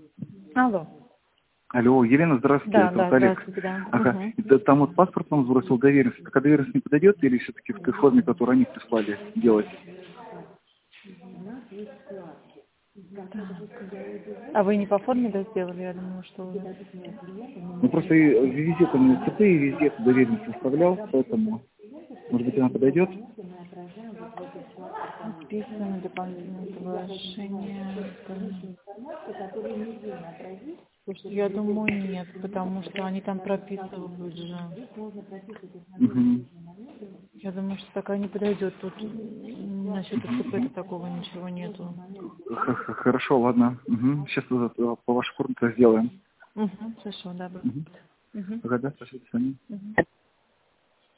Алло. Алло, Елена, здравствуйте, Да, это да, вот Олег. здравствуйте, да. Ага. Мгм. Это там вот паспорт он сбросил доверенность. Такая доверенность не подойдет или все-таки в той форме, которую они прислали, делать? А вы не по форме, да, сделали? Я думаю, что вы... Ну просто и везде там ЦП, и везде эту доверенность выставлял, поэтому, может быть, она подойдет? Подписано дополнительное соглашение. Слушайте, я думаю, нет, потому что они там прописывают же. Угу. Я думаю, что такая не подойдет. Тут насчет СП такого ничего нету. Хорошо, ладно. Угу. Сейчас по вашей форме это сделаем. Угу, хорошо, да. Угу. Угу. Ага, да, спасибо, до свидания. Угу.